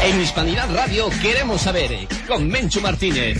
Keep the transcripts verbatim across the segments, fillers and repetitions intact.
En Hispanidad Radio queremos saber, con Menchu Martínez.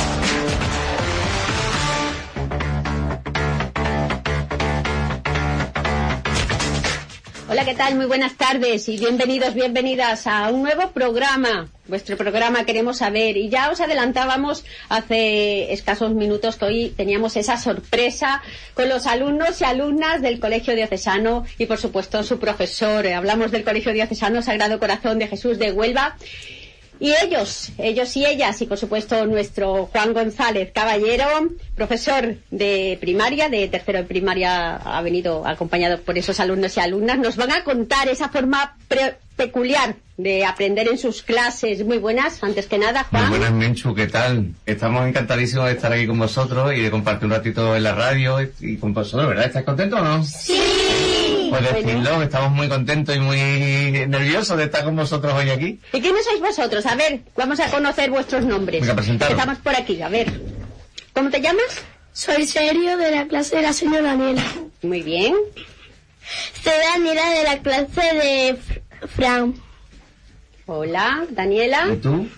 Hola, ¿qué tal? Muy buenas tardes y bienvenidos, bienvenidas a un nuevo programa, vuestro programa Queremos Saber. Y ya os adelantábamos hace escasos minutos que hoy teníamos esa sorpresa con los alumnos y alumnas del Colegio Diocesano y, por supuesto, su profesor. Hablamos del Colegio Diocesano Sagrado Corazón de Jesús de Huelva. Y ellos, ellos y ellas, y por supuesto nuestro Juan González Caballero, profesor de primaria, de tercero de primaria, ha venido acompañado por esos alumnos y alumnas, nos van a contar esa forma peculiar de aprender en sus clases. Muy buenas, antes que nada, Juan. Muy buenas, Menchu, ¿qué tal? Estamos encantadísimos de estar aquí con vosotros y de compartir un ratito en la radio y con vosotros, ¿verdad? ¿Estáis contentos o no? Sí. Pues decirlo, bueno. Estamos muy contentos y muy nerviosos de estar con vosotros hoy aquí. ¿Y quiénes sois vosotros? A ver, vamos a conocer vuestros nombres. Venga, presentaros. Empezamos por aquí, a ver. ¿Cómo te llamas? Soy Sergio, de la clase de la señora Daniela. Muy bien. Soy Daniela, de la clase de Fran. Hola, Daniela. ¿Y tú?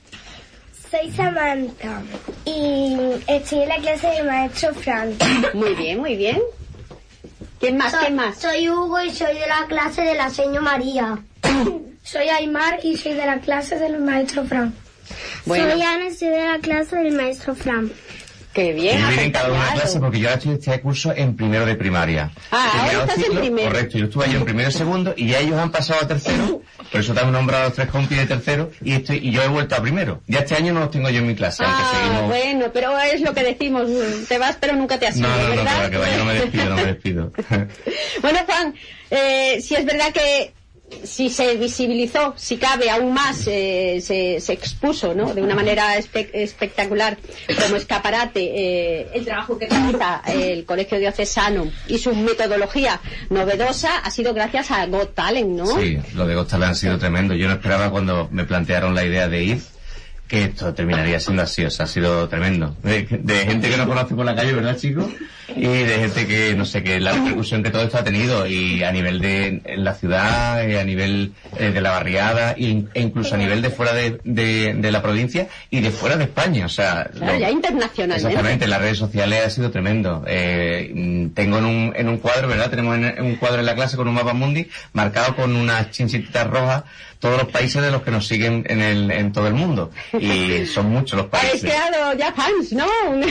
Soy Samantha y estoy en la clase del maestro Fran. Muy bien, muy bien. ¿Quién más? Soy, ¿Quién más? Soy Hugo y soy de la clase de la señora María. Soy Aymar y soy de la clase del maestro Fran. Bueno. Soy Ana y soy de la clase del maestro Fran. Qué bien. Yo en cada una acompañado. clase porque yo ahora estoy este curso en primero de primaria. Ah, El ahora grado estás en ciclo, primero. Correcto, yo estuve ahí en primero y segundo y ya ellos han pasado a tercero, por eso te han nombrado a los tres compis de tercero y estoy y yo he vuelto a primero. Ya este año no los tengo yo en mi clase, aunque Ah, seguimos... bueno, pero es lo que decimos, te vas pero nunca te has ido, No, no, no, ¿verdad? que va, que va, yo no me despido, no me despido. Bueno, Juan, eh, si es verdad que si se visibilizó, si cabe aún más, eh, se, se expuso, ¿no?, de una manera espe espectacular como escaparate eh, el trabajo que realiza el Colegio Diocesano y su metodología novedosa, ha sido gracias a Got Talent, ¿no? Sí, lo de Got Talent ha sido tremendo. Yo no esperaba cuando me plantearon la idea de ir que esto terminaría siendo así, o sea, ha sido tremendo. De, de gente que no conoce por la calle, ¿verdad, chicos? Y de gente que, no sé, que la repercusión que todo esto ha tenido, y a nivel de en la ciudad, y a nivel eh, de la barriada, y, e incluso a nivel de fuera de, de, de la provincia y de fuera de España, o sea... Claro, lo, ya internacionalmente. Exactamente, en las redes sociales ha sido tremendo. Eh, tengo en un, en un cuadro, ¿verdad? Tenemos en, en un cuadro en la clase con un mapa mundi marcado con unas chinchititas rojas todos los países de los que nos siguen en el en todo el mundo, y son muchos los países. Habéis creado ya fans, ¿no? Un,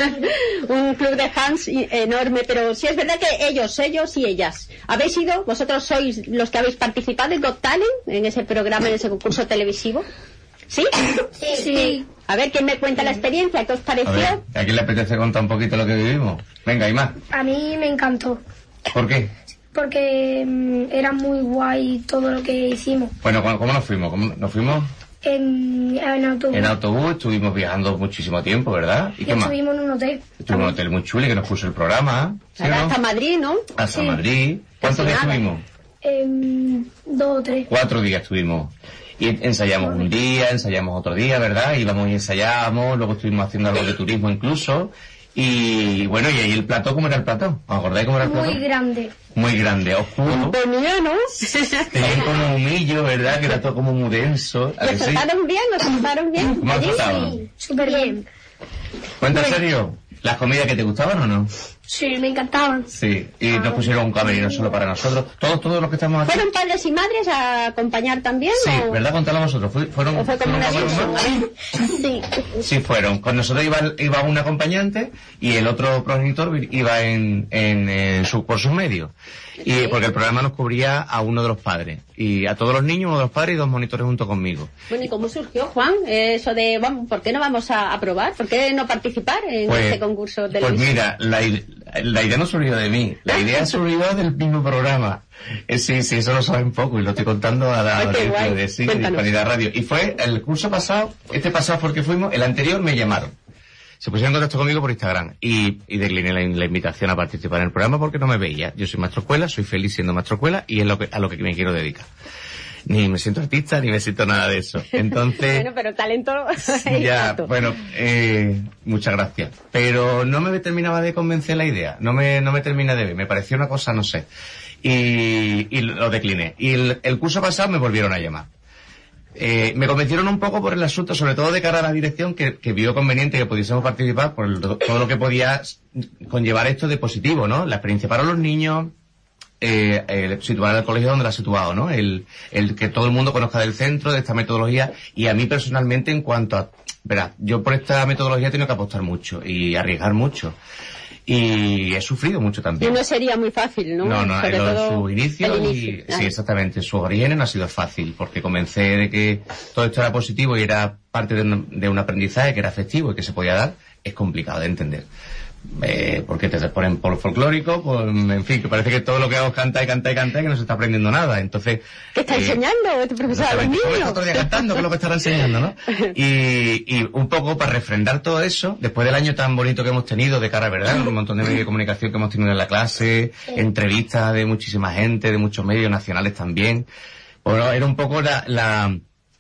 un club de fans enorme, pero sí es verdad que ellos, ellos y ellas, habéis ido, vosotros sois los que habéis participado en Got Talent, en ese programa, en ese concurso televisivo. ¿Sí? Sí. Sí. A ver, ¿quién me cuenta la experiencia? ¿Qué os pareció? A ver, ¿a quién le apetece contar un poquito lo que vivimos? Venga, Aymar. A mí me encantó, ¿Por qué? porque mm, era muy guay todo lo que hicimos. Bueno, ¿cómo, cómo nos fuimos? ¿Cómo nos fuimos? En, en autobús. En autobús, estuvimos viajando muchísimo tiempo, ¿verdad? ¿Y Y qué más? estuvimos en un hotel. Estuvimos en un hotel muy chulo que nos puso el programa, ¿sí o Ahora no? hasta Madrid, ¿no? Hasta Sí. Madrid. ¿Cuántos días Casi nada. estuvimos? En dos o tres. Cuatro días estuvimos. Y ensayamos un día, ensayamos otro día, ¿verdad? Íbamos y ensayábamos, luego estuvimos haciendo algo de turismo incluso. Y bueno, y ahí el plató, ¿cómo era el plató? ¿Os acordáis cómo era el plató? Muy grande. Muy grande, oscuro. Venía, ¿no? Tenía como un humillo, ¿verdad? Que era todo como muy denso. ¿A ¿Y que os sí? trataron bien? ¿Os trataron bien? ¿Cómo os allí? trataban? Súper bien. Cuenta en serio, ¿las comidas que te gustaban o no? Sí, me encantaban. Sí, y nos pusieron un camerino solo para nosotros. Todos, todos los que estamos aquí. ¿Fueron padres y madres a acompañar también? Sí, o... ¿verdad? Contadlo vosotros. ¿Fue- ¿Fueron, ¿O fue como una fueron excursión? padres y madres? Sí. Sí, fueron. Con nosotros iba, iba un acompañante y el otro progenitor iba en, en, en su, por sus medios. Y porque el programa nos cubría a uno de los padres. Y a todos los niños, uno de los padres y dos monitores junto conmigo. Bueno, ¿y cómo surgió, Juan, eso de, vamos, ¿por qué no vamos a, a probar? ¿Por qué no participar en Pues, este concurso pues televisivo? mira, la, ide- la idea no surgió de mí. La idea surgió del mismo programa. Eh, sí, sí, eso lo saben poco y lo estoy contando a la Ay, qué audiencia guay. de sí, de Cuéntanos. Hispanidad Radio. Y fue el curso pasado, este pasado fue el que fuimos, el anterior me llamaron. Se pusieron en contacto conmigo por Instagram y, y decliné la, la invitación a participar en el programa porque no me veía. Yo soy maestro escuela, soy feliz siendo maestro escuela y es lo que, a lo que me quiero dedicar. Ni me siento artista ni me siento nada de eso. Entonces... Bueno, pero talento... ya, Exacto. bueno, eh, muchas gracias. Pero no me terminaba de convencer la idea, no me, no me termina de ver, me pareció una cosa, no sé. Y, y lo decliné. Y el, el curso pasado me volvieron a llamar. Eh, me convencieron un poco por el asunto, sobre todo de cara a la dirección, que, que vio conveniente que pudiésemos participar por el, todo lo que podía conllevar esto de positivo, ¿no? La experiencia para los niños, eh, el situar el colegio donde lo ha situado, ¿no? El, el que todo el mundo conozca del centro, de esta metodología, y a mí personalmente en cuanto a, verás, yo por esta metodología he tenido que apostar mucho y arriesgar mucho. Y he sufrido mucho también. Y no sería muy fácil, ¿no? No, no, Sobre en todo su inicio, el y, inicio. sí, exactamente, sus orígenes no ha sido fácil, porque comencé de que todo esto era positivo y era parte de un, de un aprendizaje que era efectivo y que se podía dar, es complicado de entender. Eh, porque te ponen por folclórico, pues, en fin, que parece que todo lo que hago es cantar y cantar y cantar y que no se está aprendiendo nada. Entonces, ¿qué está eh, enseñando tu profesor a los niños? Está todo el día cantando, que es lo que estará enseñando, ¿no? Y, y un poco para refrendar todo eso, después del año tan bonito que hemos tenido de cara, ¿verdad? Un montón de medios de comunicación que hemos tenido en la clase, entrevistas de muchísima gente, de muchos medios nacionales también. Bueno, era un poco la, la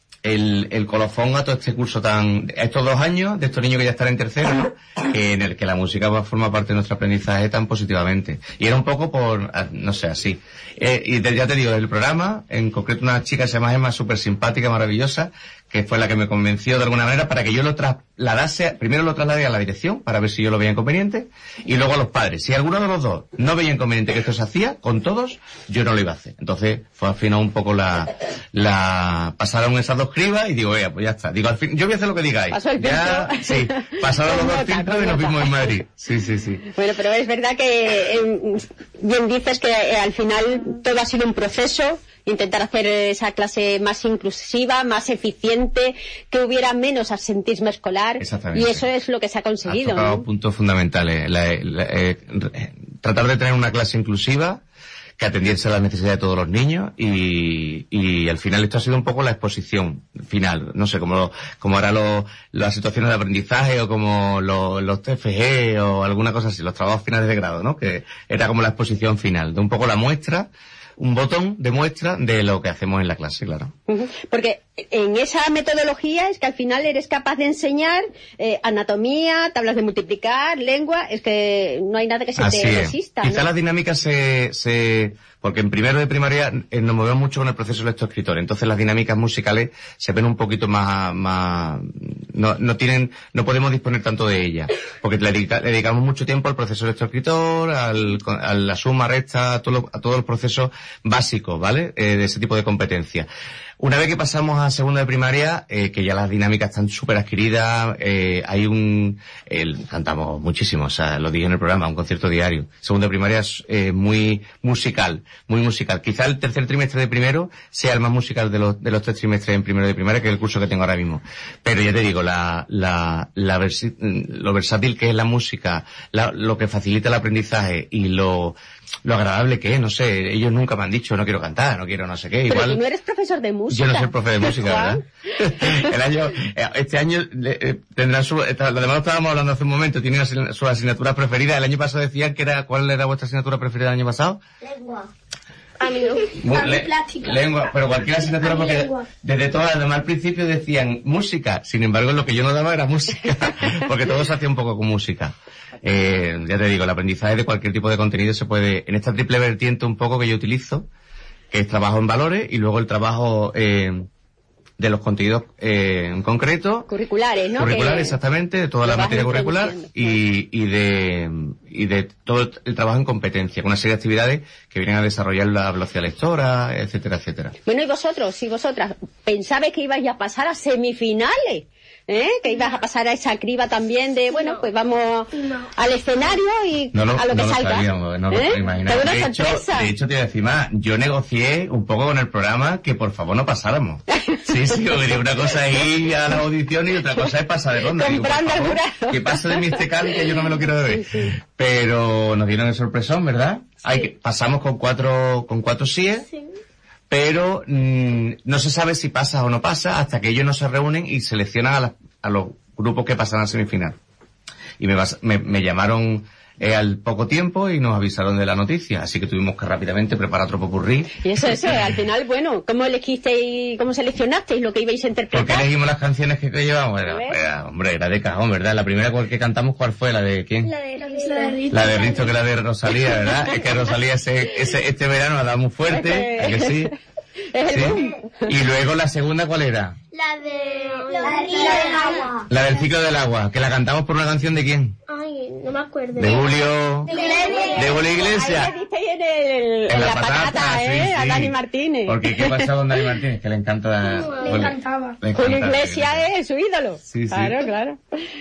el, el colofón a todo este curso tan, a estos dos años, de estos niños que ya están en tercero, ¿no? En el que la música va a formar parte de nuestro aprendizaje tan positivamente. Y era un poco por, no sé, así. Eh, y de, ya te digo, el programa, en concreto una chica que se llama Emma, súper simpática, maravillosa, que fue la que me convenció de alguna manera para que yo lo trasladase, primero lo trasladé a la dirección, para ver si yo lo veía inconveniente, y luego a los padres. Si alguno de los dos no veía inconveniente que esto se hacía, con todos, yo no lo iba a hacer. Entonces, fue al final un poco la, la, pasaron esas dos cribas y digo, oye, pues ya está. Digo, al fin, yo voy a hacer lo que digáis. Pasó el ya, sí, pasaron los dos filtros y nos vimos en Madrid. Sí, sí, sí. Bueno, pero es verdad que, eh, bien dices que eh, al final todo ha sido un proceso, intentar hacer esa clase más inclusiva, más eficiente, que hubiera menos absentismo escolar, y eso es lo que se ha conseguido. Has tocado ¿no? puntos fundamentales. La, la, eh, tratar de tener una clase inclusiva que atendiese a las necesidades de todos los niños y, y al final esto ha sido un poco la exposición final, no sé, como, como ahora lo, las situaciones de aprendizaje o como lo, los T F G o alguna cosa así, los trabajos finales de grado, ¿no? Que era como la exposición final, de un poco la muestra, un botón de muestra de lo que hacemos en la clase, claro. Porque en esa metodología es que al final eres capaz de enseñar eh, anatomía, tablas de multiplicar, lengua, es que no hay nada que se Así te es. resista. Quizá ¿no? las dinámicas se, se, porque en primero de primaria eh, nos movemos mucho con el proceso lectoescritor, entonces las dinámicas musicales se ven un poquito más, más, no, no tienen, no podemos disponer tanto de ellas, porque le, dedica, le dedicamos mucho tiempo al proceso lectoescritor, al, a la suma, resta, a, todo lo, a todos los procesos básicos, ¿vale? Eh, de ese tipo de competencias. Una vez que pasamos a segundo de primaria, eh, que ya las dinámicas están súper adquiridas, eh, hay un, el, cantamos muchísimo, o sea, lo dije en el programa, un concierto diario. Segundo de primaria es eh, muy musical, muy musical. Quizá el tercer trimestre de primero sea el más musical de los, de los tres trimestres en primero de primaria, que es el curso que tengo ahora mismo. Pero ya te digo, la, la, la versi, lo versátil que es la música, la, lo que facilita el aprendizaje y lo, lo agradable que es, no sé, ellos nunca me han dicho no quiero cantar, no quiero no sé qué, igual. Pero tú no eres profesor de música. Yo no soy profe de música, ¿verdad? El año, este año eh, tendrán su, esta, lo demás lo estábamos hablando hace un momento, tienen sus asignaturas preferidas. El año pasado decían que era, ¿cuál era vuestra asignatura preferida del año pasado? Lengua. A mí no. Muy, a mí le, plástica. Lengua, pero cualquier asignatura, porque lengua. desde todas, además al principio decían música, sin embargo lo que yo no daba era música, porque todo se hacía un poco con música. Eh, ya te digo, el aprendizaje de cualquier tipo de contenido se puede, en esta triple vertiente un poco que yo utilizo, que es trabajo en valores y luego el trabajo eh, de los contenidos eh, en concreto. Curriculares, ¿no? Curriculares, que exactamente, de toda la materia curricular y, y de y de todo el trabajo en competencia, con una serie de actividades que vienen a desarrollar la velocidad lectora, etcétera, etcétera. Bueno, y vosotros, y vosotras, ¿pensabais que ibais a pasar a semifinales? ¿Eh? Que ibas a pasar a esa criba también de, bueno, no. pues vamos no. al escenario y no lo, a lo que no salga. Lo sabíamos, no ¿Eh? lo imaginábamos. Toda una De hecho, sorpresa. de hecho, te voy a decir más, yo negocié un poco con el programa que por favor no pasáramos. Sí, sí, porque una cosa es ir a la audición y otra cosa es pasar de ronda. Digo, por Comprando favor, al jurado. que pase de mí este cali que yo no me lo quiero beber. Sí, sí. Pero nos dieron el sorpresón, ¿verdad? Sí. Hay que, pasamos con cuatro, con cuatro síes. Sí. Pero mmm, no se sabe si pasa o no pasa hasta que ellos no se reúnen y seleccionan a, la, a los grupos que pasan a semifinal. Y me, me, me llamaron eh, al poco tiempo y nos avisaron de la noticia, así que tuvimos que rápidamente preparar otro popurrí. Y eso, eso, al final, bueno, ¿cómo elegisteis, cómo seleccionasteis lo que ibais a ¿Por qué interpretar? elegimos las canciones que, que llevamos? Era, era, hombre, era de cajón, ¿verdad? La primera que cantamos, ¿cuál fue? ¿La de quién? La de Risto. La de Risto, que la de Rosalía, ¿verdad? Es que Rosalía ese, ese, este verano ha dado muy fuerte, ¿a que sí? Es el ¿Sí? boom. Y luego la segunda, ¿cuál era? La de... La del agua. La del ciclo del agua, que la cantamos por una canción de quién? Ay, no me acuerdo. De Julio... De Iglesia. De Julio Iglesias. Ahí le diste en, el, en, En la, la patata, patata, ¿eh? sí, A sí. Dani Martínez. Porque ¿qué pasa con Dani Martínez? Que le encanta... Le encantaba. le Julio encanta, Iglesias sí. es su ídolo. Sí, sí. Claro, claro.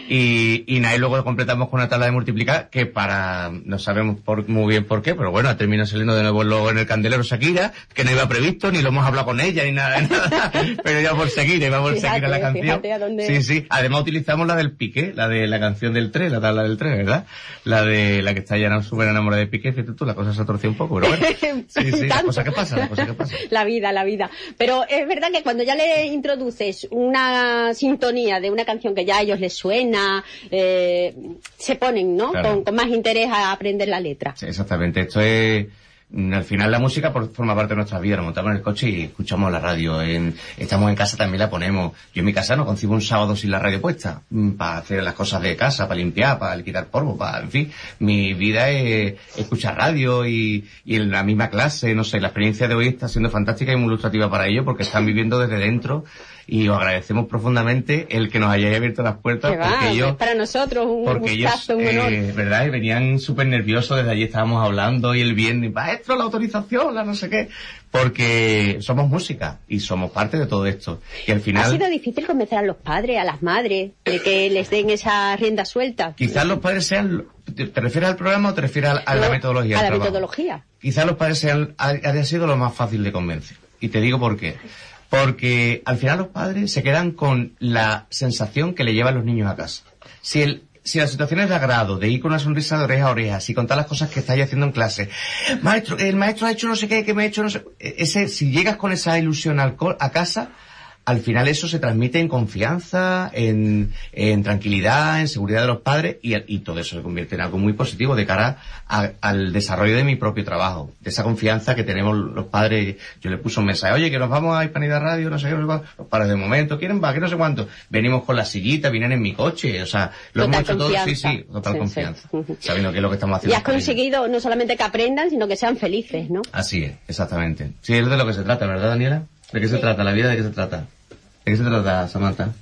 Y, y nada, y luego completamos con una tabla de multiplicar que para, no sabemos por, muy bien por qué, pero bueno, terminó saliendo de nuevo luego en el candelero Shakira, que no iba previsto, ni lo hemos hablado con ella, ni nada, nada pero ya por Shakira, iba por Fíjate, Shakira la canción. fíjate a dónde- Sí, sí. Además utilizamos la del Piqué, la de la canción del tren, la tabla del tren, ¿verdad? La de la que está ya súper enamorada de Piqué, fíjate tú, la cosa se torció un poco, pero bueno. Sí, sí, la Tanto. cosa que pasa, la cosa que pasa. La vida, la vida. Pero es verdad que cuando ya le introduces una sintonía de una canción que ya a ellos les suena, eh, se ponen, ¿no? Claro. Con, con más interés a aprender la letra. Sí, exactamente. Esto es... Al final la música por- forma parte de nuestra vida. Nos montamos en el coche y escuchamos la radio. En, estamos en casa, también la ponemos. Yo en mi casa no concibo un sábado sin la radio puesta. mm, Para hacer las cosas de casa, para limpiar, para quitar polvo, para... En fin, mi vida es escuchar radio y, y en la misma clase, no sé, la experiencia de hoy está siendo fantástica y muy ilustrativa para ellos porque están viviendo desde dentro y os agradecemos profundamente el que nos hayáis abierto las puertas Que va, porque ellos... es para nosotros un Porque ellos, gustazo, un honor. eh, ¿verdad? Y venían súper nerviosos, desde allí estábamos hablando y el viernes, maestro, la autorización, la no sé qué, porque somos música y somos parte de todo esto. Y al Ha final, sido difícil convencer a los padres, a las madres, de que les den esa rienda suelta. quizás los padres sean, ¿te, te refieres al programa o te refieres a, a la No, metodología? A del la trabajo? metodología. Quizás los padres sean, ha- haya sido lo más fácil de convencer. Y te digo por qué. Porque al final los padres se quedan con la sensación que le llevan los niños a casa. Si el, si la situación es de agrado, de ir con una sonrisa de oreja a oreja, si contar las cosas que estáis haciendo en clase, maestro, el maestro ha hecho no sé qué, que me ha hecho no sé, ese, si llegas con esa ilusión al co- a casa, al final eso se transmite en confianza, en, en tranquilidad, en seguridad de los padres y, y todo eso se convierte en algo muy positivo de cara a- al desarrollo de mi propio trabajo, de esa confianza que tenemos los padres. Yo le puse un mensaje, oye, que nos vamos a Hispanidad Radio, no sé qué, no sé cuánto. Los padres de momento, ¿quieren va? Que no sé cuánto. Venimos con la sillita, vienen en mi coche, o sea, lo Total hemos hecho todo, sí, confianza. sí, total Sí, confianza, sí. Ujú. sabiendo que es lo que estamos Y haciendo. has con ellos. conseguido no solamente que aprendan, sino que sean felices, ¿no? Así es, exactamente. Sí, es de lo que se trata, ¿verdad, Daniela? ¿De qué se trata? ¿La vida de qué se trata? ¿De qué se trata, Samantha?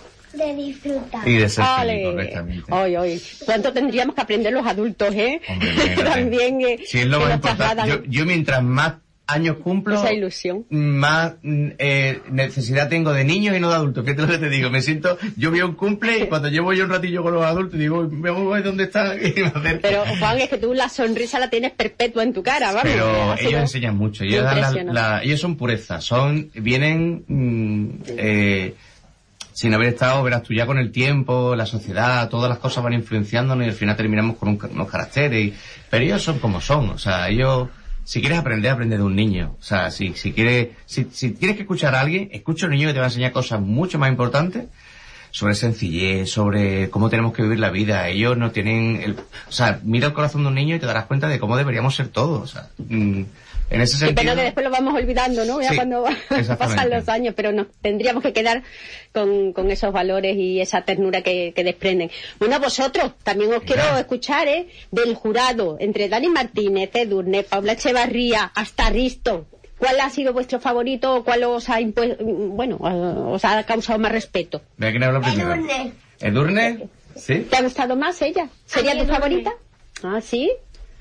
De disfrutar. Y de ser Ale. feliz, correctamente. Hoy, hoy. ¿Cuánto tendríamos que aprender los adultos, eh? Hombre, imagínate. También, eh, Sí, es lo que más nos importante. trasladan Yo, yo mientras más años cumplo, esa ilusión. más mm, eh, necesidad tengo de niños y no de adultos. Fíjate lo que te digo. Me siento, yo veo un cumple y cuando llevo yo un ratillo con los adultos digo, me voy dónde están y me acerco. Pero, Juan, es que tú la sonrisa la tienes perpetua en tu cara, vamos. Pero Ha sido ellos enseñan mucho. Ellos, dan la- impresionante. la- ellos son pureza. Son, vienen, mm, eh, sin haber estado, verás tú, ya con el tiempo, la sociedad, todas las cosas van influenciándonos y al final terminamos con un ca- unos caracteres. Y, pero ellos son como son. O sea, ellos, si quieres aprender, aprende de un niño. O sea, si, si quieres, si, si tienes que escuchar a alguien, escucha a un niño que te va a enseñar cosas mucho más importantes sobre sencillez, sobre cómo tenemos que vivir la vida. Ellos no tienen el, o sea, mira el corazón de un niño y te darás cuenta de cómo deberíamos ser todos. O sea, mm, en ese Qué sentido. pena que después lo vamos olvidando, ¿no? Ya Sí, cuando exactamente. pasan los años, pero nos tendríamos que quedar con, con esos valores y esa ternura que, que desprenden. Bueno, vosotros, también os quiero escuchar, ¿eh? Del jurado, entre Dani Martínez, Edurne, Paula Echevarría, hasta Risto. ¿Cuál ha sido vuestro favorito o cuál os ha impuesto, bueno, os ha causado más respeto? Mira quién habla primero. Edurne. ¿Edurne? ¿Sí? ¿Te ha gustado más ella? ¿Sería A mí tu Edurne. favorita? Ah, ¿sí?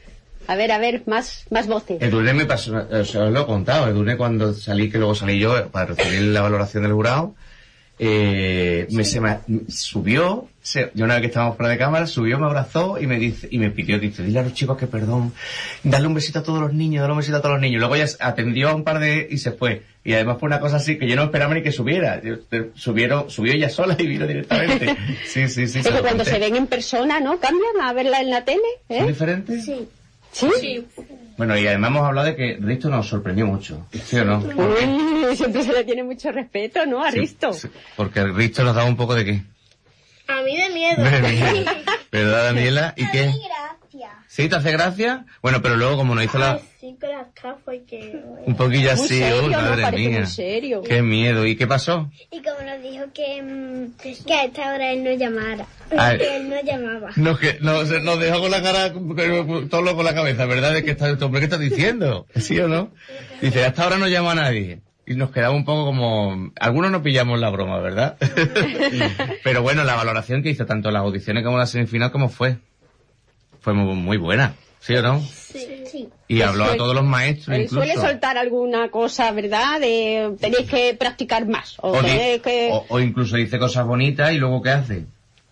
A ver, a ver, más, más voces. Edurne me pasó, o sea, os lo he contado, Edurne cuando salí, que luego salí yo para recibir la valoración del jurado, eh, me, se me subió, se, yo una vez que estábamos fuera de cámara, subió, me abrazó y me dice, y me pidió, dice, dile a los chicos que perdón, dale un besito a todos los niños, dale un besito a todos los niños. Luego ya atendió a un par de, y se fue. Y además fue una cosa así que yo no esperaba ni que subiera. Yo- eh, Subieron, subió ella sola y vino directamente. Sí, sí, sí. Es se que lo cuando conté. se ven en persona, ¿no? Cambian a verla en la tele, ¿Son ¿eh? diferentes? Sí. ¿Sí? Bueno, y además hemos hablado de que Risto nos sorprendió mucho. ¿Sí o no? Uy, siempre se le tiene mucho respeto, ¿no? A Sí, Risto. sí, porque el Risto nos daba un poco de qué. A mí de miedo. ¿Verdad, Daniela? ¿Y qué? Gracias. ¿Sí te hace gracia? Bueno, pero luego como nos hizo la... Ay, sí. cinco de atrás porque... Un poquillo Muy así, serio, uy, ¿no? madre Parece mía. muy serio. Qué miedo. ¿Y qué pasó? Y como nos dijo que, mm, que a esta hora él no llamara. Ay. Que él no llamaba. No, que no, se- nos dejó con la cara, con- todo loco con la cabeza, ¿verdad? De que está, este hombre, ¿qué estás diciendo? ¿Sí o no? Dice, hasta ahora no llama a nadie. Y nos quedaba un poco como... Algunos no pillamos la broma, ¿verdad? Pero bueno, la valoración que hizo tanto las audiciones como la semifinal, ¿cómo fue? Fue muy, muy buena, ¿sí o no? Sí. sí. Y habló a suele- todos los maestros Él incluso. suele soltar alguna cosa, ¿verdad? De tenéis que practicar más. O, O, di- tenéis que... o- o incluso dice cosas bonitas y luego ¿qué hace?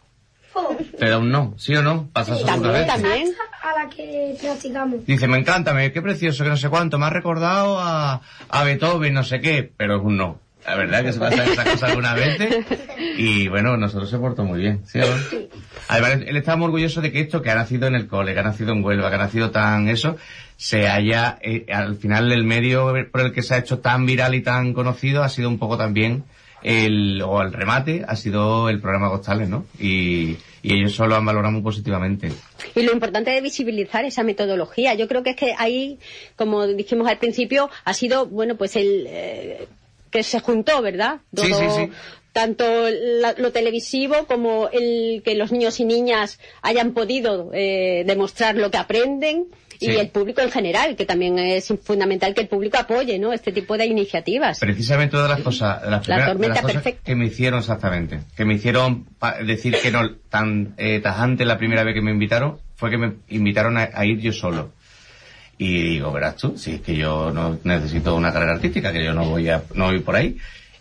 Te da un no, ¿sí o no? Pasa segunda También, vez. también. A la que practicamos. Dice, me encanta, me, qué precioso, que no sé cuánto, me ha recordado a, a Beethoven, no sé qué, pero es un no. La verdad que se pasa esas cosas algunas veces y bueno, nosotros se portó muy bien, ¿sí o no? Además, él está muy orgulloso de que esto que ha nacido en el cole, que ha nacido en Huelva, que ha nacido tan eso, se haya, eh, al final el medio por el que se ha hecho tan viral y tan conocido ha sido un poco también el, o el remate, ha sido el programa Costales, ¿no? Y, y ellos solo han valorado muy positivamente. Y lo importante es visibilizar esa metodología. Yo creo que es que ahí, como dijimos al principio, ha sido, bueno, pues el eh, que se juntó, ¿verdad? Todo, Sí, sí, sí. Tanto la- lo televisivo como el que los niños y niñas hayan podido eh, demostrar lo que aprenden. Sí. Y el público en general, que también es fundamental que el público apoye, ¿no? Este tipo de iniciativas. Precisamente todas las cosas, de las, primeras, de tormenta las cosas perfecta. que me hicieron exactamente, que me hicieron pa- decir que no tan eh, tajante la primera vez que me invitaron, fue que me invitaron a, a ir yo solo. Y digo, verás tú, si es que yo no necesito una carrera artística, que yo no voy a, no voy por ahí.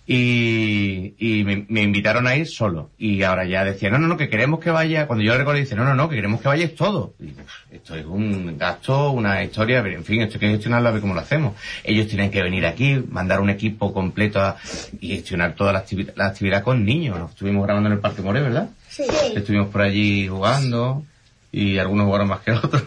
Y, y me, me invitaron a ir solo. Y ahora ya decía, no, no, no, que queremos que vaya, cuando yo le recuerdo, dice, no, no, no, que queremos que vayáis todos. Y digo, esto es un gasto, una historia, pero en fin, esto hay que gestionarlo a ver cómo lo hacemos. Ellos tienen que venir aquí, mandar un equipo completo a, y gestionar toda la, activi- la actividad con niños. Nos estuvimos grabando en el Parque Moré, ¿verdad? Sí. Estuvimos por allí jugando. Y algunos jugaron más que otros.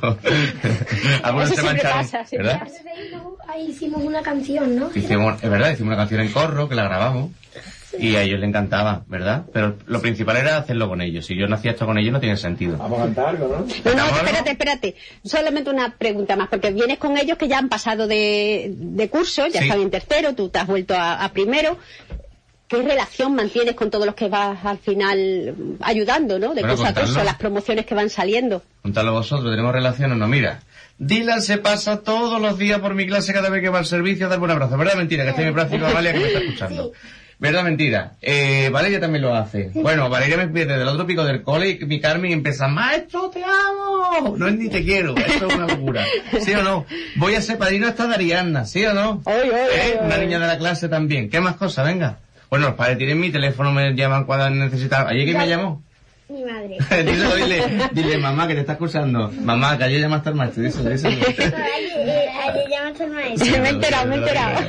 Algunos Eso se siempre mancharon, pasa, siempre ¿verdad? Antes de irnos, ahí hicimos una canción, ¿no? Hicimos, es verdad, hicimos una canción en corro que la grabamos y a ellos les encantaba, ¿verdad? Pero lo principal era hacerlo con ellos. Si yo no hacía esto con ellos no tiene sentido. Vamos a cantar algo, ¿no? No, no, ¿Cantamos algo? espérate, espérate. Solamente una pregunta más, porque vienes con ellos que ya han pasado de, de curso, ya Sí. están en tercero, tú te has vuelto a, a primero. ¿Qué relación mantienes con todos los que vas al final ayudando, ¿no? De Bueno, curso a curso, contadlo. las promociones que van saliendo. Contadlo vosotros, ¿tenemos relación o no? Mira, Dylan se pasa todos los días por mi clase cada vez que va al servicio a darme un abrazo. ¿Verdad o mentira? Que está mi práctica Valeria que me está escuchando. ¿Verdad o mentira? Eh, Valeria también lo hace. Bueno, Valeria me pide del otro pico del cole y mi Carmen empieza, maestro, te amo. No es ni te quiero, esto es una locura. ¿Sí o no? Voy a ser padrino hasta de Ariadna, ¿sí o no? Oy, oy, ¿Eh? oy, Una oy. niña de la clase también. ¿Qué más cosas? Venga. Bueno, los padres tienen mi teléfono, me llaman cuando necesitan. ¿Ayer quién me llamó? Mi madre. Díselo, dile, dile, mamá, que te está escuchando. Mamá, que ayer llamaste al maestro. Díselo, díselo. Ayer, eh, ayer llamaste al maestro. Me he enterado, me he enterado.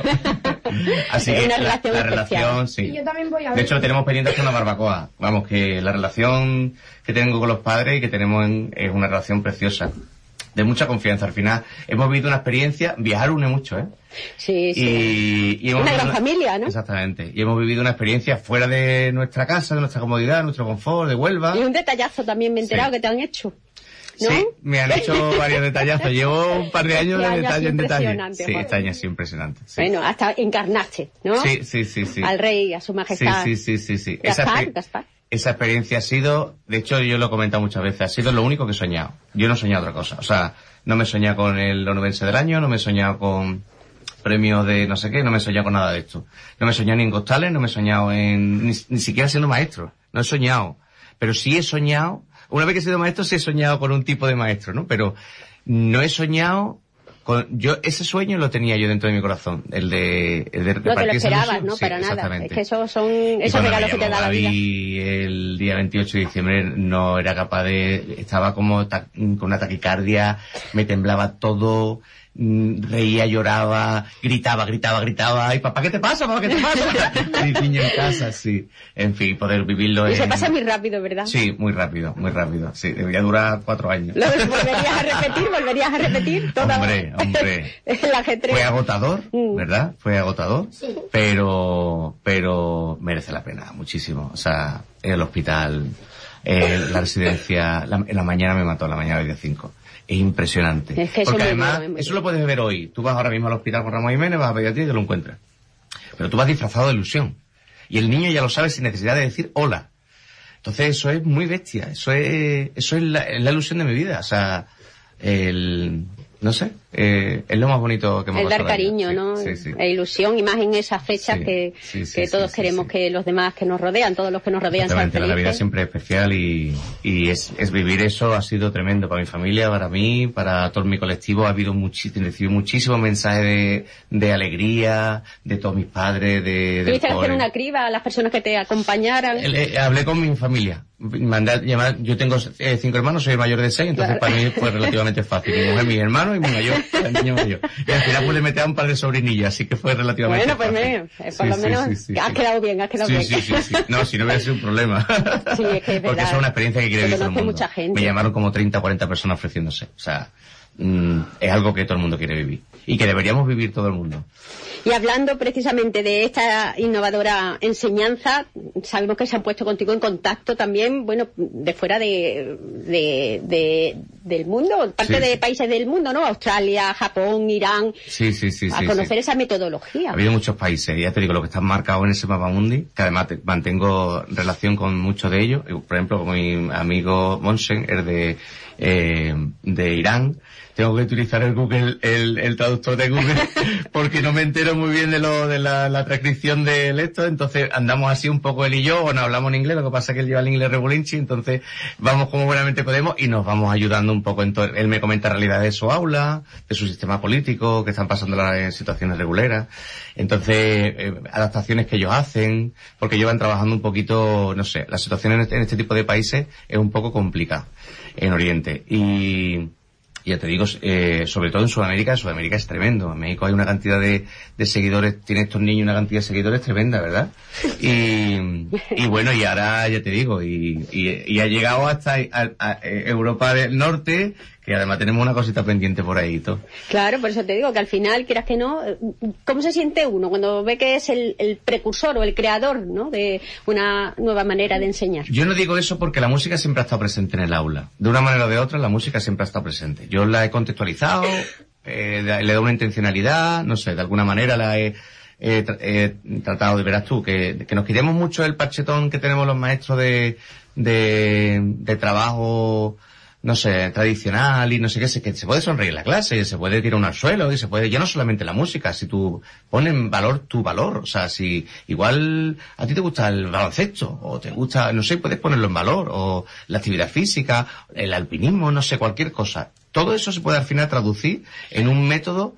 Así Es que una la, relación la especial. relación, sí. Y yo también voy a ver. De hecho, lo tenemos pendiente hasta una barbacoa. Vamos, que la relación que tengo con los padres y que tenemos en- es una relación preciosa. De mucha confianza. Al final, hemos vivido una experiencia, viajar une mucho, ¿eh? Sí, sí. Y, y hemos Una vivido gran familia, ¿no? Exactamente. Y hemos vivido una experiencia fuera de nuestra casa, de nuestra comodidad, de nuestro confort, de Huelva. Y un detallazo también me he enterado Sí. que te han hecho. ¿No? Sí, me han hecho varios detallazos. Llevo un par de años de Este año ha detalle sido en detalle. impresionante, Sí, joder. este año ha sido impresionante. Sí. Bueno, hasta encarnaste, ¿no? Sí, sí, sí, sí. Al rey, a su majestad. Sí, sí, sí, sí, sí. Esa, Gaspar, exper- Gaspar. esa experiencia ha sido, de hecho yo lo he comentado muchas veces, ha sido lo único que he soñado. Yo no he soñado otra cosa. O sea, no me he soñado con el onubense del año, no me he soñado con premios de no sé qué, no me he soñado con nada de esto. No me he soñado ni en Costales, no me he soñado en, ni, ni siquiera siendo maestro. No he soñado. Pero sí he soñado, una vez que he sido maestro sí he soñado con un tipo de maestro, ¿no? Pero no he soñado con, yo, ese sueño lo tenía yo dentro de mi corazón, el de, el de No te lo repartir esa esperabas, ilusión. ¿no? Sí, Para nada. exactamente. Es que esos son Y esos cuando me regalos que te llamó da la vida. Gaby el día veintiocho de diciembre no era capaz de, estaba como ta- con una taquicardia, me temblaba todo, mm, reía, lloraba, gritaba, gritaba, gritaba, ay papá, ¿qué te pasa, papá, qué te pasa? Mi niño en casa, sí. En fin, poder vivirlo Y en... se pasa muy rápido, ¿verdad? Sí, muy rápido, muy rápido, sí, debería durar cuatro años. ¿Lo volverías a repetir? ¿Volverías a repetir? Toda... Hombre, hombre. El ajetreo. Fue agotador, Mm. ¿verdad? Fue agotador, Sí. pero pero merece la pena muchísimo. O sea, el hospital, eh, la residencia, la, en la mañana me mató, la mañana del día cinco. es impresionante. Es que eso porque es muy además, bueno, es muy eso lo puedes ver hoy. Tú vas ahora mismo al hospital con Ramón Jiménez, vas a pediatría y te lo encuentras. Pero tú vas disfrazado de ilusión. Y el niño ya lo sabe sin necesidad de decir hola. Entonces eso es muy bestia. Eso es, eso es la, es la ilusión de mi vida. O sea, el, no sé, eh, es lo más bonito que me ha pasado. El dar cariño, sí, ¿no? Sí, sí. E ilusión, y más en esas fechas Sí, que, sí, sí, que sí, todos sí, queremos sí. que los demás que nos rodean, todos los que nos rodean sean Exactamente, la Navidad felices. siempre es especial y, y es, es vivir eso ha sido tremendo para mi familia, para mí, para todo mi colectivo. Ha habido muchísimo, recibido muchísimos mensajes de, de alegría, de todos mis padres, de, del ¿Tuviste que hacer cole. una criba a las personas que te acompañaran? El- eh, hablé con mi familia. Mandé a llamar, yo tengo eh, cinco hermanos, soy el mayor de seis, entonces Claro. para mí fue relativamente fácil. Mi mujer, mis hermanos y mi mayor, el niño mayor. Y al final pues le metí a un par de sobrinillas, así que fue relativamente Bueno, pues fácil. me, eh, por Sí, lo sí, menos sí, sí, has sí. quedado bien, has quedado Sí, bien. sí, sí, sí. No, si no hubiera sido un problema. Sí, es que es Porque verdad. eso es una experiencia que quiere Se vivir todo el conoce mundo. mucha gente. Me llamaron como treinta o cuarenta personas ofreciéndose. O sea, mm, es algo que todo el mundo quiere vivir. Y que deberíamos vivir todo el mundo. Y hablando precisamente de esta innovadora enseñanza, sabemos que se han puesto contigo en contacto también, bueno, de fuera de, de, de del mundo, parte Sí, de sí. países del mundo, ¿no? Australia, Japón, Irán, Sí, sí, sí. a sí, conocer sí. esa metodología. Ha habido muchos países, ya te digo, lo que están marcados en ese mapa mundi, que además te- mantengo relación con muchos de ellos. Por ejemplo, con mi amigo Monsen, es de, eh, de Irán. Tengo que utilizar el Google, el, el traductor de Google, porque no me entero muy bien de lo, de la, la transcripción del esto, entonces andamos así un poco él y yo, bueno, hablamos en inglés, lo que pasa es que él lleva el inglés regulinchi, entonces vamos como buenamente podemos y nos vamos ayudando un poco en todo. Él me comenta realidad de su aula, de su sistema político, que están pasando en situaciones reguleras, entonces, eh, adaptaciones que ellos hacen, porque llevan trabajando un poquito, no sé, la situación en este, en este tipo de países es un poco complicada en Oriente, y ya te digo, eh, sobre todo en Sudamérica, Sudamérica es tremendo. En México hay una cantidad de, de seguidores, tiene estos niños una cantidad de seguidores tremenda, ¿verdad? Y, y bueno, y ahora ya te digo, y, y, y ha llegado hasta a, a, a Europa del Norte, que además tenemos una cosita pendiente por ahí y todo. Claro, por eso te digo que al final, quieras que no, ¿cómo se siente uno cuando ve que es el, el precursor o el creador, ¿no?, de una nueva manera de enseñar? Yo no digo eso porque la música siempre ha estado presente en el aula. De una manera o de otra, la música siempre ha estado presente. Yo la he contextualizado, eh, le he dado una intencionalidad, no sé, de alguna manera la he, he, tra- he tratado de, verás tú, que, que nos quitemos mucho el parchetón que tenemos los maestros de, de, de trabajo, no sé, tradicional y no sé qué, se- que se puede sonreír en la clase, y se puede tirar uno al suelo, y se puede, ya no solamente la música, si tú pones en valor tu valor, o sea, si igual a ti te gusta el baloncesto, o te gusta, no sé, puedes ponerlo en valor, o la actividad física, el alpinismo, no sé, cualquier cosa. Todo eso se puede al final traducir en un método,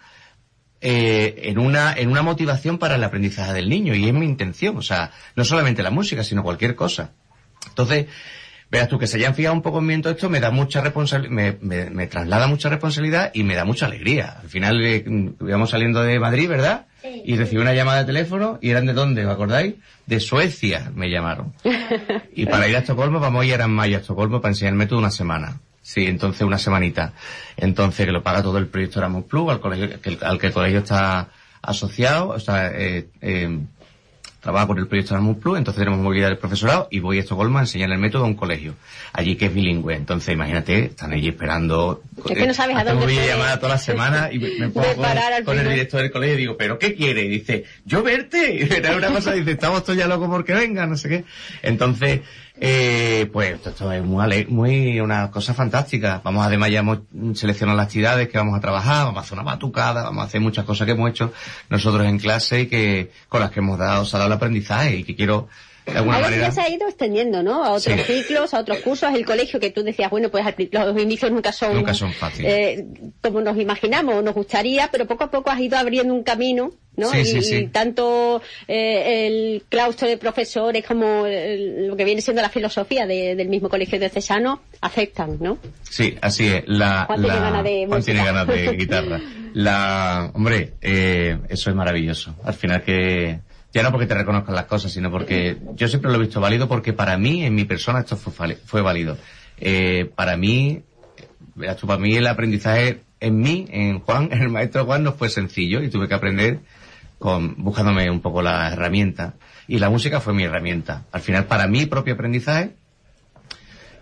eh, en una, en una motivación para el aprendizaje del niño, y es mi intención, o sea, no solamente la música, sino cualquier cosa. Entonces, verás tú, que se hayan fijado un poco en mí en todo esto, me da mucha responsabilidad, me, me, me traslada mucha responsabilidad y me da mucha alegría. Al final, eh, íbamos saliendo de Madrid, ¿verdad? Sí. Y recibí una llamada de teléfono, y eran de dónde, ¿os acordáis? De Suecia me llamaron. Y para ir a Estocolmo, vamos a ir en mayo a Estocolmo para enseñarme toda una semana. Sí, entonces una semanita. Entonces, que lo paga todo el proyecto Erasmus Plus, al colegio, que, al que el colegio está asociado, o sea, eh, eh, trabaja con el proyecto Erasmus Plus, entonces tenemos movilidad del profesorado y voy a Estocolmo a enseñar el método a un colegio, allí que es bilingüe. Entonces, imagínate, están allí esperando. Es que no sabes a Hacemos dónde puede- llamada toda la semana y me, me pongo de con, parar al con el final. director del colegio y digo, ¿pero qué quiere? Y dice, yo verte. Y era una cosa, dice, estamos todos ya locos porque venga, no sé qué. Entonces, eh, pues esto es muy, ale- muy una cosa fantástica. Vamos, además ya hemos seleccionado las actividades que vamos a trabajar, vamos a hacer una batucada, vamos a hacer muchas cosas que hemos hecho nosotros en clase y que con las que hemos dado, se ha dado el aprendizaje y que quiero de alguna Ahora manera. ya se ha ido extendiendo, ¿no? A otros Sí. ciclos, a otros cursos. El colegio que tú decías, bueno, pues al pri- los inicios nunca son... Nunca son fáciles. eh, como nos imaginamos, nos gustaría, pero poco a poco has ido abriendo un camino, ¿no? Sí, y, sí, sí. y tanto eh, el claustro de profesores como el- lo que viene siendo la filosofía de- del mismo colegio diocesano aceptan, ¿no? Sí, así es. La, Juan tiene la- ganas de Juan tiene música. ganas de guitarra. La, hombre, eh, eso es maravilloso. Al final que, ya no porque te reconozcan las cosas, sino porque yo siempre lo he visto válido, porque para mí, en mi persona, esto fue, fali- fue válido. Eh, para mí, verás tú, para mí el aprendizaje en mí, en Juan, en el maestro Juan, no fue sencillo y tuve que aprender con, buscándome un poco la herramienta. Y la música fue mi herramienta. Al final, para mi propio aprendizaje,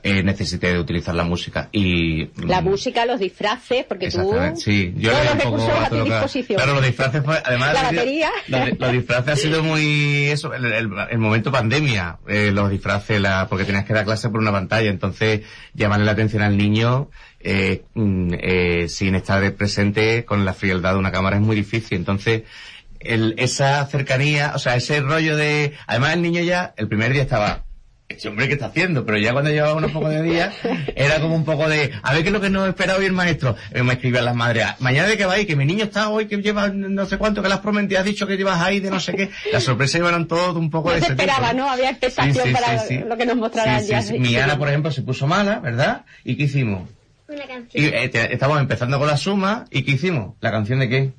eh, necesité de utilizar la música. Y la música, los disfraces, porque tú... Sí, yo todos le los un poco recursos a tu todo lo que- disposición. Claro, los disfraces fue, además... La ha sido- batería. Los, los disfraces ha sido muy... eso, el, el, el momento pandemia, eh, los disfraces, la, porque tenías que dar clase por una pantalla, entonces llamarle la atención al niño... Eh, mm, eh, sin estar presente con la frialdad de una cámara es muy difícil, entonces el, esa cercanía, o sea, ese rollo de... Además el niño ya, el primer día estaba... Este hombre, ¿qué está haciendo? Pero ya cuando llevaba unos pocos de días, era como un poco de, a ver qué es lo que nos espera hoy el maestro. Eh, me escribían las madres, mañana de que vais, que mi niño está hoy, que lleva no sé cuánto, que las prometidas, has dicho que llevas ahí de no sé qué. Las sorpresas iban todos un poco No de se ese tipo. esperaba, ¿no? Había expectación Sí, sí, para sí, sí. lo que nos mostrarán Sí, sí, ya. sí. Mi Ana, por ejemplo, se puso mala, ¿verdad? ¿Y qué hicimos? Una Y, canción eh, te- estábamos empezando con la suma, ¿y qué hicimos? ¿La canción de qué?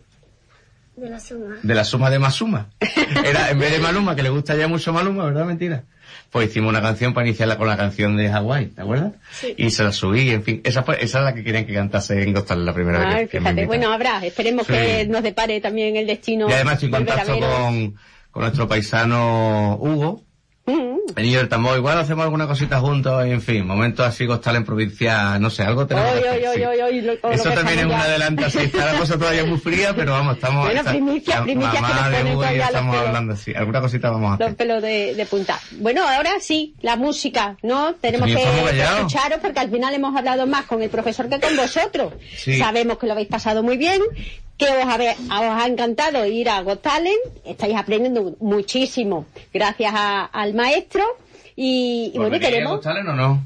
de la suma. De la suma de Masuma. Era, en vez de Maluma, que le gusta ya mucho Maluma, ¿verdad? Mentira. Pues hicimos una canción para iniciarla con la canción de Hawái, ¿te acuerdas? Sí. Y se la subí, en fin. Esa fue, esa es la que querían que cantase en Ghostal la primera vez. Ay, que- que me fíjate, invitaron. bueno, habrá, esperemos Sí. que nos depare también el destino. Y además estoy en volver a contacto veros. con, con nuestro paisano Hugo, Mm. el niño del tambor. Igual hacemos alguna cosita juntos, en fin, momentos así Ghostal en provincia, no sé, algo tenemos Oy, que oy, hacer, oy, sí. oy, oy, lo- todo lo Eso que también es estamos un ya- adelanto, así está la cosa todavía muy fría, pero vamos, estamos... Bueno, está- primicia, la primicia que mamá nos de pone Hugo y todavía los estamos pelos. hablando así, alguna cosita vamos a hacer. Los pelos de, de punta. Bueno, ahora sí, la música, ¿no? Tenemos Teníamos que, muy que callado. escucharos porque al final hemos hablado más con el profesor que con vosotros. Sí. Sabemos que lo habéis pasado muy bien, que os, habe- os ha encantado ir a Got Talent, estáis aprendiendo muchísimo gracias a- al maestro y, y bueno, y ¿Volvería a queremos... Got Talent o no?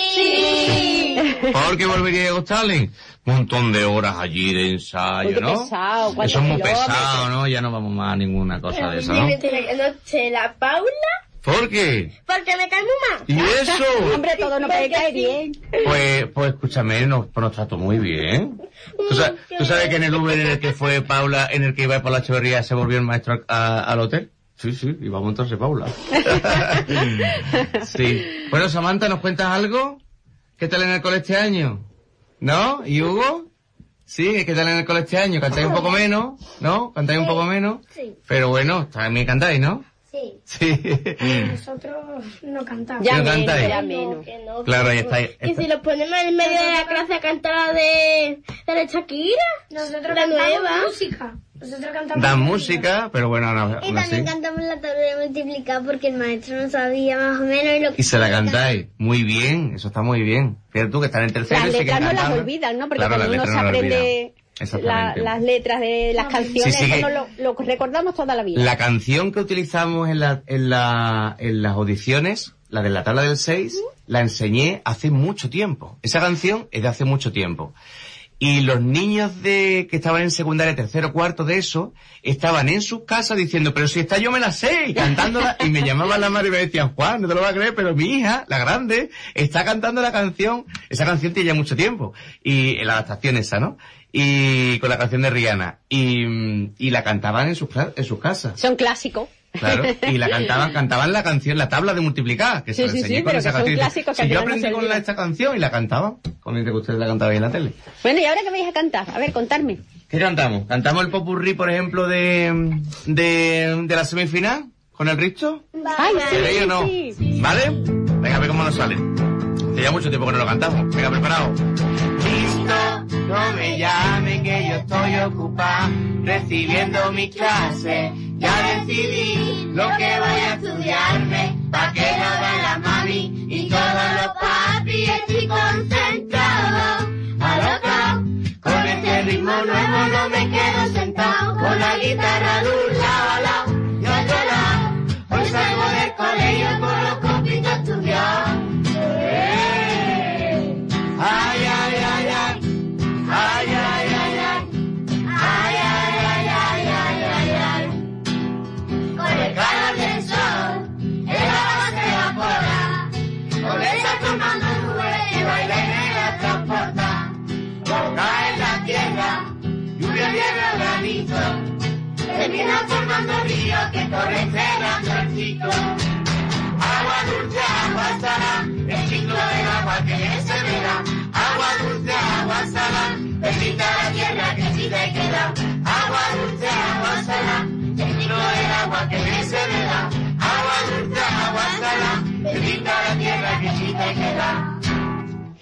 Sí. ¿Por qué volvería a Got Talent? Un montón de horas allí de ensayo, Uy, qué ¿no? pesado, cuántos Eso es muy kilómetros. pesado, ¿no? Ya no vamos más a ninguna cosa de eso, ¿no? Anoche la Paula, ¿Por qué? porque me cae muy ¿Y mal. eso? Hombre, todo no puede caer bien. Pues, pues escúchame, nos, pues nos trató muy bien. ¿Tú sabes, ¿Tú sabes que en el Uber en el que fue Paula, en el que iba por la Echeverría, se volvió el maestro a- al hotel? Sí, sí, iba a montarse Paula. Sí. Bueno, Samantha, ¿nos cuentas algo? ¿Qué tal en el cole este año? ¿No? ¿Y Hugo? Sí, ¿qué tal en el cole este año? ¿Cantáis un poco menos? ¿No? ¿Cantáis un poco menos? Sí. Pero bueno, también cantáis, ¿no? Sí. Sí. Nosotros no cantamos. Ya ¿No menos, cantáis? ya menos. Que no, Claro, ahí que estáis. no. Y si los ponemos en medio de la clase a cantar la de, de la Shakira, Nosotros la cantamos nueva. música. Nosotros cantamos Dan música, pero bueno, aún Y aún así. también cantamos la tabla de multiplicar porque el maestro no sabía más o menos lo que... Y se la cantáis. Muy bien, eso está muy bien. Fíjate tú que están en tercero Las y siguen letras no las cantando. olvidan, ¿no? Porque Claro, cuando las uno se letras no las aprende olvidan. la- Exactamente. las letras de las canciones, Sí, sí, eso que- no lo, lo recordamos toda la vida. La canción que utilizamos en, la, en, la, en las audiciones, la de la tabla del seis, la enseñé hace mucho tiempo. Esa canción es de hace mucho tiempo. Y los niños de que estaban en secundaria, tercero, cuarto de eso, estaban en sus casas diciendo, pero si esta yo me la sé, y cantándola, y me llamaban la madre y me decían, Juan, no te lo vas a creer, pero mi hija, la grande, está cantando la canción, esa canción tiene ya mucho tiempo, y la adaptación esa, ¿no? Y con la canción de Rihanna, y, y la cantaban en sus, cla- en sus casas. Son clásicos. Claro, y la cantaban, cantaban la canción, la tabla de multiplicar, que Sí, se la sí, enseñé sí, con pero esa que son canción. clásicos que Si al yo final no aprendí se con la, olvidan. esta canción y la cantaban, con el que ustedes la cantaban en la tele. Bueno, ¿y ahora qué vais a cantar? A ver, contarme. ¿Qué cantamos? ¿Cantamos el popurrí, por ejemplo, de, de, de la semifinal? ¿Con el Risto? Ay, sí, ¿Queréis o no? sí, sí. ¿Vale? Venga, a ver cómo nos sale. Hace ya mucho tiempo que no lo cantamos. Venga, preparado. Listo, no me llamen que yo estoy ocupado recibiendo mi clase. Ya decidí lo que voy a estudiarme, pa' que lo vean la mami y todos los papi. Estoy concentrado, alocao, con este ritmo nuevo no me quedo sentado, con la guitarra de un lado a lado y otro lado. Hoy salgo del colegio con los compitos estudiados. Ay, ay, ay, ay, ay, ay, ay, ay, ay, ay, ay, ay, ay, ay, ay. Con el calor del sol, el agua se evapora, con esa formando nubes y baila y me la transporta. Cae en la tierra, lluvia, nieve, granizo, termina formando ríos que corren cerrando el ciclo. Agua dulce, agua salada, el ciclo del agua que se verá. Agua dulce, agua salada, bendita la tierra que sí te queda. Agua dulce, agua salada, el ciclo del agua que se verá. Agua dulce, agua salada, bendita la tierra que sí te queda.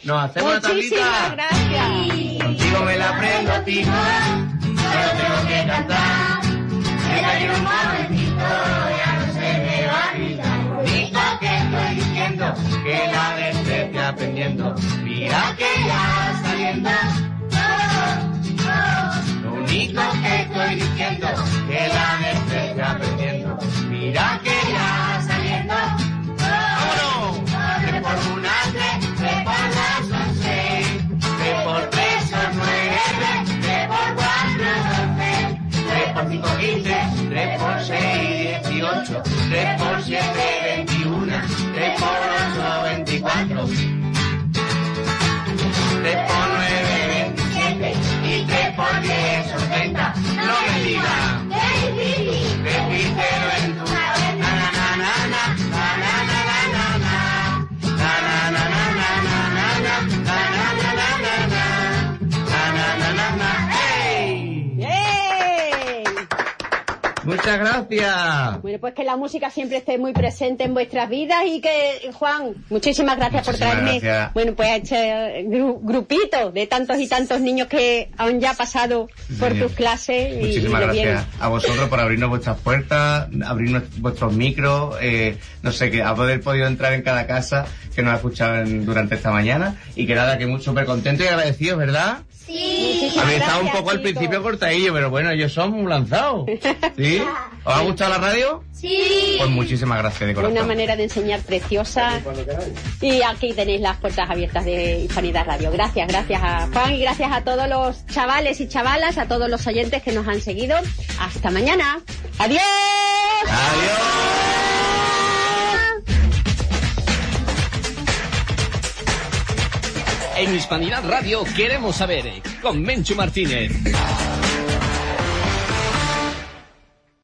Nos hacemos una Muchísimas tablita. gracias. Contigo me la aprendo, tío. Solo tengo que cantar. Espera un momentito, ya no se me va a gritar. Lo único que estoy diciendo, que la de estoy aprendiendo. Mira que ya saliendo. Lo único que estoy diciendo, que la de estoy aprendiendo. Mira que ya saliendo. ¡Vámonos! Tres por una, tres, tres por dos son seis. Tres por tres son nueve, tres por cuatro doce. Tres por cinco quince, tres por seis dieciocho. Tres por siete veintiuno. Tres por ocho veinticuatro. Tres por nueve veintisiete. Y tres por diez son treinta. No me digas. Repítelo en tu cabeza. Na na na na na na na na na na. Na na na na na na na na. Na na na na na na. Na na na na na. ¡Ey! ¡Ey! Muchas gracias. Bueno, pues que la música siempre esté muy presente en vuestras vidas y que, Juan, muchísimas gracias por Muchísimas traerme, gracias. bueno, pues a este gru- grupito de tantos y tantos niños que han ya pasado por Sí. tus clases. Y, Muchísimas y lo bien. gracias a vosotros por abrirnos vuestras puertas, abrirnos vuestros micros, eh, no sé, que haber podido entrar en cada casa que nos ha escuchado en- durante esta mañana y que nada, que muy súper contento y agradecido, ¿verdad? Muchísimas Habéis estado un gracias, poco al chicos. principio cortadillo, pero bueno, ellos son muy lanzados. ¿Sí? ¿Os ha gustado la radio? Sí. Pues muchísimas gracias de corazón. Una manera de enseñar preciosa. Y aquí tenéis las puertas abiertas de Hispanidad Radio. Gracias, gracias a Juan y gracias a todos los chavales y chavalas, a todos los oyentes que nos han seguido. Hasta mañana. ¡Adiós! Adiós. En Hispanidad Radio queremos saber, con Menchu Martínez.